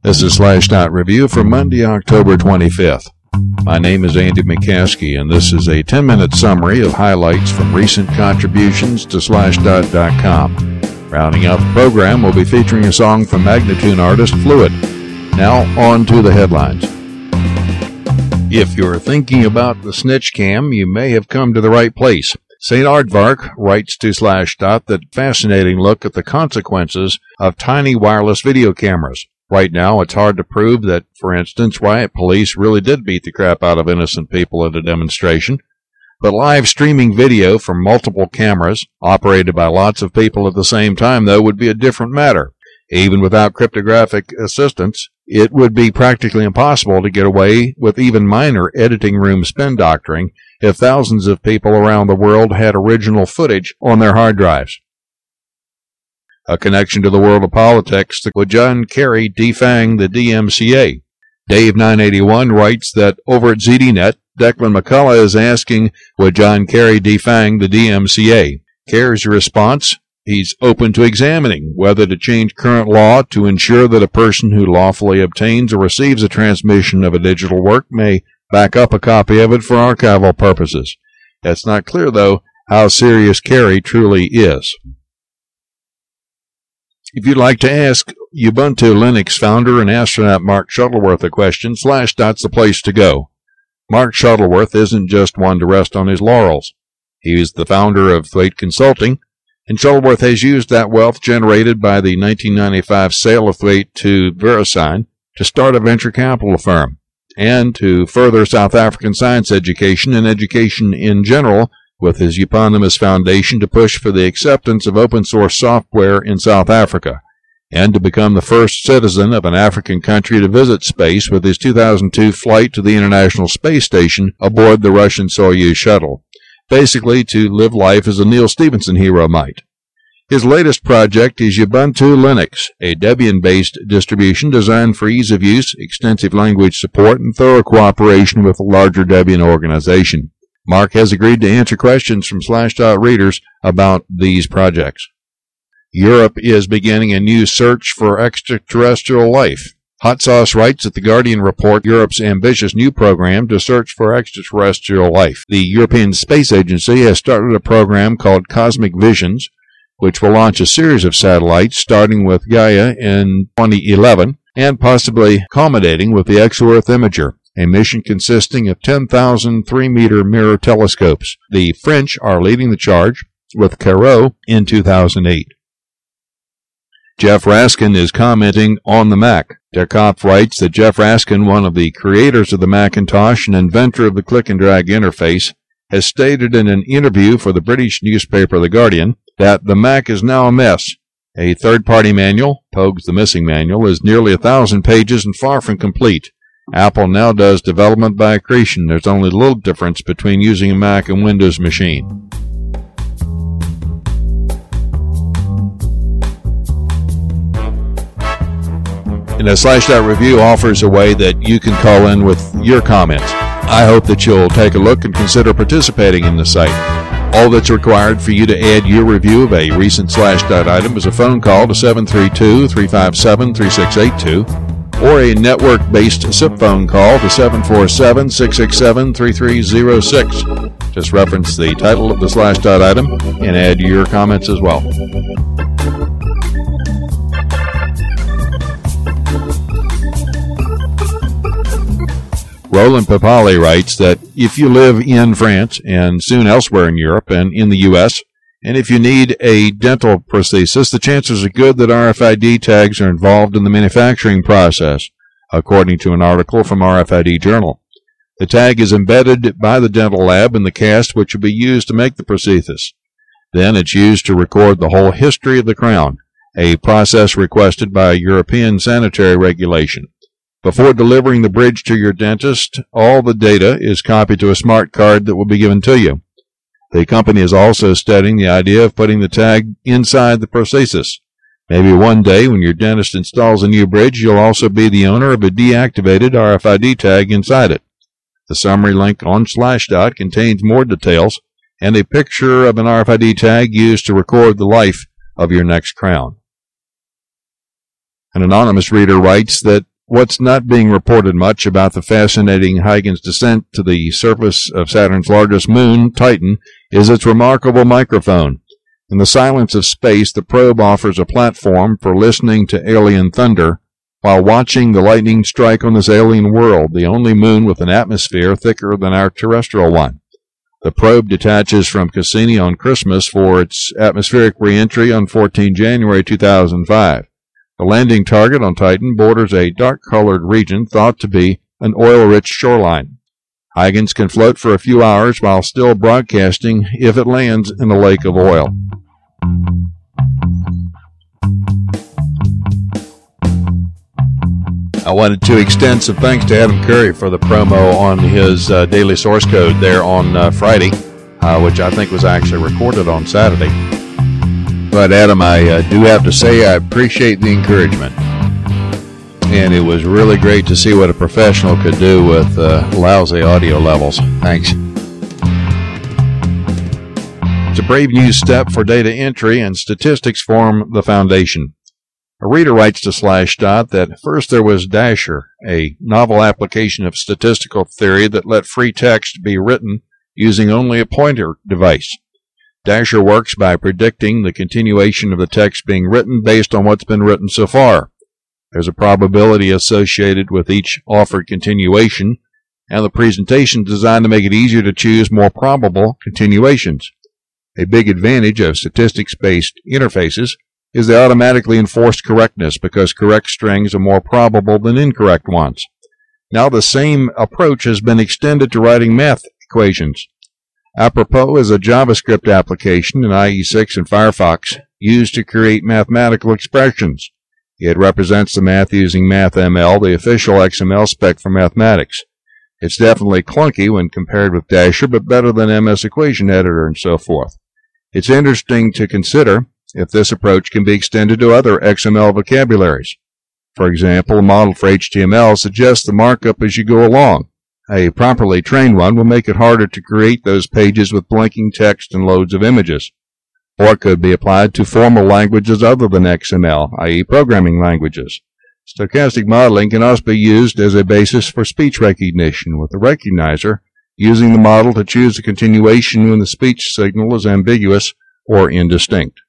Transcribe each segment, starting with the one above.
This is Slashdot Review for Monday, October 25th. My name is Andy McCaskey, and this is a 10-minute summary of highlights from recent contributions to Slashdot.com. Rounding out the program, we'll be featuring a song from Magnatune artist Fluid. Now, on to the headlines. If you're thinking about the snitch cam, you may have come to the right place. St. Aardvark writes to Slashdot that fascinating look at the consequences of tiny wireless video cameras. Right now, it's hard to prove that, for instance, riot police really did beat the crap out of innocent people at a demonstration. But live streaming video from multiple cameras, operated by lots of people at the same time, though, would be a different matter. Even without cryptographic assistance, it would be practically impossible to get away with even minor editing room spin doctoring if thousands of people around the world had original footage on their hard drives. A connection to the world of politics, would John Kerry defang the DMCA? Dave981 writes that over at ZDNet, Declan McCullough is asking, would John Kerry defang the DMCA? Kerry's response, he's open to examining whether to change current law to ensure that a person who lawfully obtains or receives a transmission of a digital work may back up a copy of it for archival purposes. It's not clear, though, how serious Kerry truly is. If you'd like to ask Ubuntu Linux founder and astronaut Mark Shuttleworth a question, Slashdot's the place to go. Mark Shuttleworth isn't just one to rest on his laurels. He is the founder of Thwaite Consulting, and Shuttleworth has used that wealth generated by the 1995 sale of Thwaite to VeriSign to start a venture capital firm, and to further South African science education and education in general with his eponymous foundation to push for the acceptance of open-source software in South Africa, and to become the first citizen of an African country to visit space with his 2002 flight to the International Space Station aboard the Russian Soyuz shuttle, basically to live life as a Neil Stephenson hero might. His latest project is Ubuntu Linux, a Debian-based distribution designed for ease of use, extensive language support, and thorough cooperation with a larger Debian organization. Mark has agreed to answer questions from Slashdot readers about these projects. Europe is beginning a new search for extraterrestrial life. Hot Sauce writes that the Guardian report Europe's ambitious new program to search for extraterrestrial life. The European Space Agency has started a program called Cosmic Visions, which will launch a series of satellites starting with Gaia in 2011 and possibly culminating with the ExoEarth Imager, a mission consisting of 10,000 3-meter mirror telescopes. The French are leading the charge with Cairo in 2008. Jeff Raskin is commenting on the Mac. Der Kopf writes that Jeff Raskin, one of the creators of the Macintosh and inventor of the click-and-drag interface, has stated in an interview for the British newspaper The Guardian that the Mac is now a mess. A third-party manual, Pogue's The Missing Manual, is nearly 1,000 pages and far from complete. Apple now does development by accretion. There's only little difference between using a Mac and Windows machine. And a Slashdot Review offers a way that you can call in with your comments. I hope that you'll take a look and consider participating in the site. All that's required for you to add your review of a recent Slashdot item is a phone call to 732-357-3682 or a network-based SIP phone call to 747-667-3306. Just reference the title of the Slashdot item and add your comments as well. Roland Papali writes that if you live in France and soon elsewhere in Europe and in the U.S., and if you need a dental prosthesis, the chances are good that RFID tags are involved in the manufacturing process, according to an article from RFID Journal. The tag is embedded by the dental lab in the cast which will be used to make the prosthesis. Then it's used to record the whole history of the crown, a process requested by European sanitary regulation. Before delivering the bridge to your dentist, all the data is copied to a smart card that will be given to you. The company is also studying the idea of putting the tag inside the prosthesis. Maybe one day when your dentist installs a new bridge, you'll also be the owner of a deactivated RFID tag inside it. The summary link on Slashdot contains more details and a picture of an RFID tag used to record the life of your next crown. An anonymous reader writes that what's not being reported much about the fascinating Huygens descent to the surface of Saturn's largest moon, Titan, is its remarkable microphone. In the silence of space, the probe offers a platform for listening to alien thunder while watching the lightning strike on this alien world, the only moon with an atmosphere thicker than our terrestrial one. The probe detaches from Cassini on Christmas for its atmospheric re-entry on 14 January 2005. The landing target on Titan borders a dark-colored region thought to be an oil-rich shoreline. Huygens can float for a few hours while still broadcasting if it lands in a lake of oil. I wanted to extend some thanks to Adam Curry for the promo on his daily source code there on Friday, which I think was actually recorded on Saturday. But Adam, I do have to say I appreciate the encouragement. And it was really great to see what a professional could do with lousy audio levels. Thanks. It's a brave new step for data entry, and statistics form the foundation. A reader writes to Slashdot that first there was Dasher, a novel application of statistical theory that let free text be written using only a pointer device. Dasher works by predicting the continuation of the text being written based on what's been written so far. There's a probability associated with each offered continuation, and the presentation is designed to make it easier to choose more probable continuations. A big advantage of statistics-based interfaces is the automatically enforced correctness, because correct strings are more probable than incorrect ones. Now the same approach has been extended to writing math equations. Apropos is a JavaScript application in IE6 and Firefox used to create mathematical expressions. It represents the math using MathML, the official XML spec for mathematics. It's definitely clunky when compared with Dasher, but better than MS Equation Editor and so forth. It's interesting to consider if this approach can be extended to other XML vocabularies. For example, a model for HTML suggests the markup as you go along. A properly trained one will make it harder to create those pages with blinking text and loads of images. Or it could be applied to formal languages other than XML, i.e. programming languages. Stochastic modeling can also be used as a basis for speech recognition, with the recognizer using the model to choose a continuation when the speech signal is ambiguous or indistinct.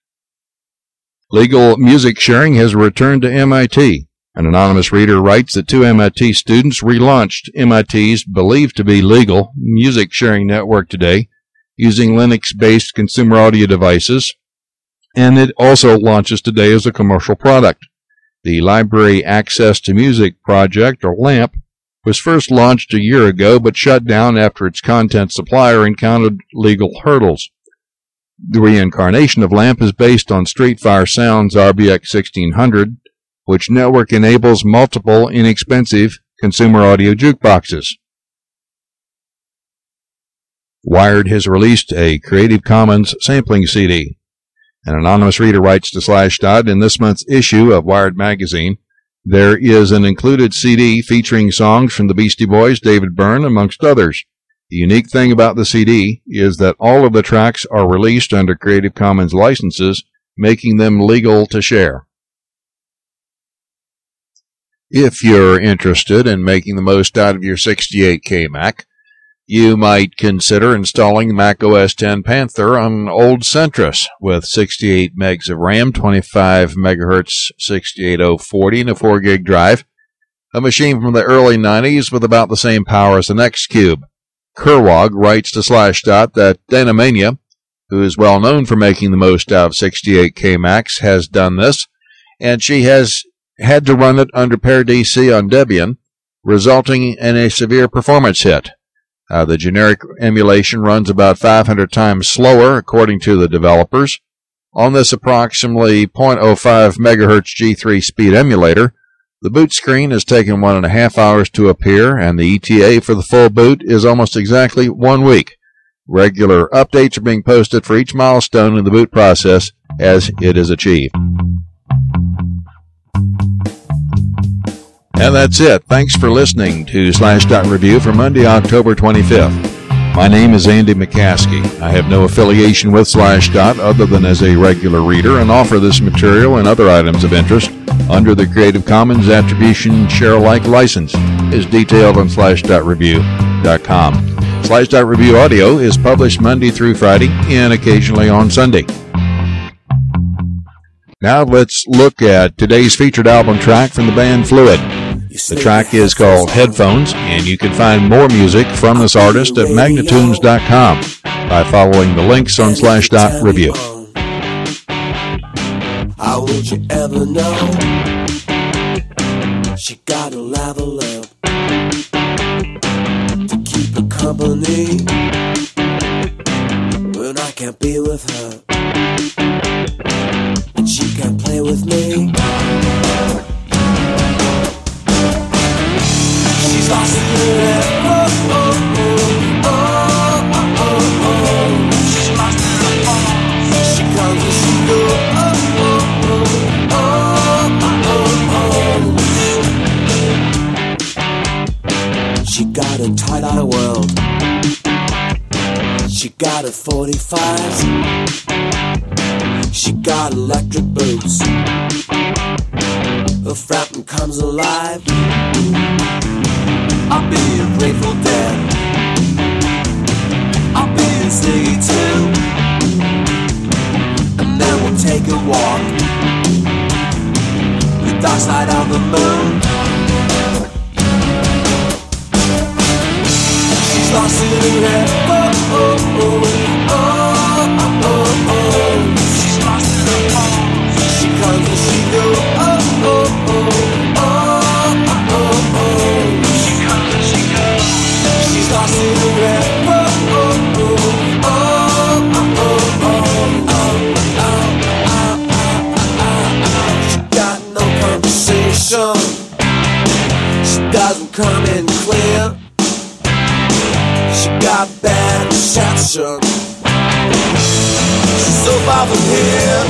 Legal music sharing has returned to MIT. An anonymous reader writes that two MIT students relaunched MIT's believed to be legal music sharing network today using Linux-based consumer audio devices, and it also launches today as a commercial product. The Library Access to Music project, or LAMP, was first launched a year ago but shut down after its content supplier encountered legal hurdles. The reincarnation of LAMP is based on Street Fighter Sound's RBX 1600, which network enables multiple inexpensive consumer audio jukeboxes. Wired has released a Creative Commons sampling CD. An anonymous reader writes to Slashdot, in this month's issue of Wired magazine, there is an included CD featuring songs from the Beastie Boys, David Byrne, amongst others. The unique thing about the CD is that all of the tracks are released under Creative Commons licenses, making them legal to share. If you're interested in making the most out of your 68K Mac, you might consider installing Mac OS X Panther on old Centrus with 68 megs of RAM, 25 MHz 68040, and a 4 gig drive, a machine from the early 90s with about the same power as the Nextcube. Kerwog writes to Slashdot that Dynamania, who is well known for making the most out of 68K Macs, has done this, and she has had to run it under PowerDC on Debian, resulting in a severe performance hit. The generic emulation runs about 500 times slower, according to the developers. On this approximately 0.05 MHz G3 speed emulator, the boot screen has taken 1.5 hours to appear, and the ETA for the full boot is almost exactly 1 week. Regular updates are being posted for each milestone in the boot process as it is achieved. And that's it. Thanks for listening to Slashdot Review for Monday, October 25th. My name is Andy McCaskey. I have no affiliation with Slashdot other than as a regular reader and offer this material and other items of interest under the Creative Commons Attribution Share-alike license as detailed on Slash.review.com. Slash.review audio is published Monday through Friday and occasionally on Sunday. Now let's look at today's featured album track from the band Fluid. The track is called Headphones, and you can find more music from this artist at Magnatunes.com by following the links on Slash.review. How would you ever know? She got a level up to keep her company when I can't be with her, and she can't play with me. She's lost in the air. Oh, oh, oh, oh, oh, oh, oh. She's lost in the ball. She comes and she goes. Oh, oh, oh, oh, oh, oh. She got a tight world. She got a 45s. She got electric boots. Her frapping comes alive. I'll be a Grateful Dead. I'll be a Ziggy too. And then we'll take a walk the dark side of the moon. She's lost in her head. Oh, oh, oh, oh, oh, oh, oh. She's lost in her palms. She comes and she goes. Oh, oh, oh, oh, oh, oh, oh. She's lost in her head. Oh, oh, oh, oh, oh, oh, oh. She got no conversation. She doesn't come in clear. She got bad reception. She's so far from here.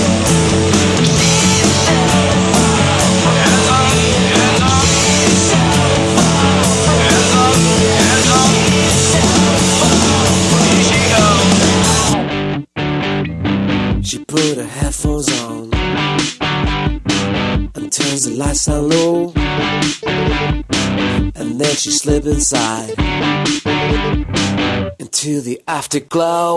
She put her headphones on and turns the lights down low, and then she slipped inside into the afterglow.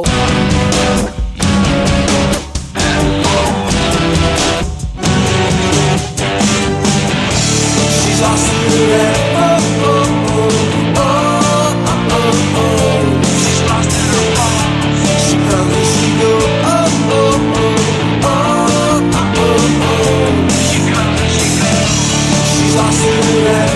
She's lost in her head. Oh, oh, oh, oh, oh, oh, oh. She's lost in her palms. She comes and she goes. Oh, oh, oh, oh, oh, oh. She comes and she goes. She's lost in her head.